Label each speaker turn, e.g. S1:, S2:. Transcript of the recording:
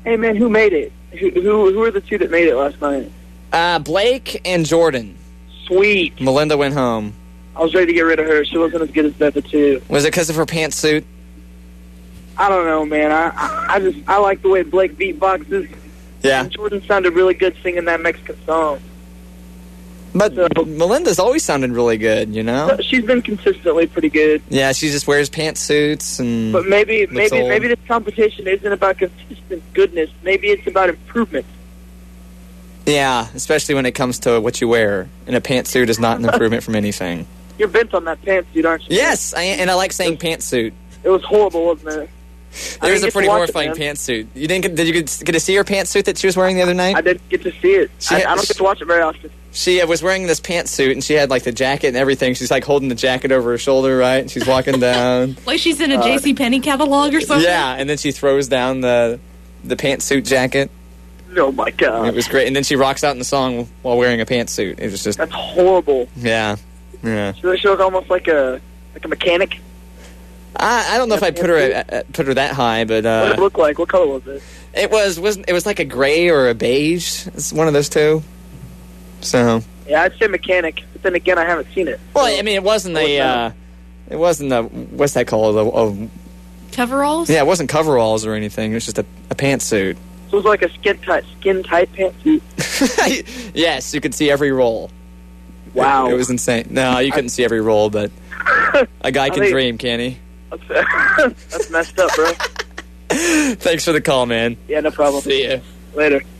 S1: Hey, man, who made it? Who are the two that made it last night?
S2: Blake and Jordan.
S1: Sweet.
S2: Melinda went home.
S1: I was ready to get rid of her. She wasn't as good as Becca, too.
S2: Was it because of her pantsuit?
S1: I don't know, man. I like the way Blake beatboxes.
S2: Yeah.
S1: And Jordan sounded really good singing that Mexican song.
S2: But Melinda's always sounded really good, you know?
S1: She's been consistently pretty good.
S2: Yeah, she just wears pantsuits and...
S1: But maybe this competition isn't about consistent goodness. Maybe it's about improvement.
S2: Yeah, especially when it comes to what you wear. And a pantsuit is not an improvement from anything.
S1: You're bent on that pantsuit, aren't you?
S2: Yes, and I like saying pantsuit.
S1: It was horrible, wasn't it?
S2: It was a pretty horrifying pantsuit. Did you get to see her pantsuit that she was wearing the other night?
S1: I didn't get to see it. I don't get to watch it very often.
S2: She was wearing this pantsuit, and she had, like, the jacket and everything. She's, like, holding the jacket over her shoulder, right? And she's walking down.
S3: Like she's in a JCPenney catalog or something?
S2: Yeah, and then she throws down the pantsuit jacket.
S1: Oh, my God.
S2: It was great. And then she rocks out in the song while wearing a pantsuit. It was just...
S1: That's horrible.
S2: Yeah. Yeah.
S1: She was almost like a mechanic.
S2: I don't know if I'd put her that high, but...
S1: what did it look like? What color was it?
S2: It was like a gray or a beige. It's one of those two. So...
S1: Yeah, I'd say mechanic, but then again, I haven't seen it.
S2: Well, I mean, it wasn't what's that called?
S3: Coveralls?
S2: Yeah, it wasn't coveralls or anything. It was just a pantsuit.
S1: So it was like a skin-tight pantsuit?
S2: Yes, you could see every roll.
S1: Wow.
S2: It was insane. No, you couldn't see every roll, but a guy can dream, can't he?
S1: That's messed up, bro.
S2: Thanks for the call, man.
S1: Yeah, no problem.
S2: See ya.
S1: Later.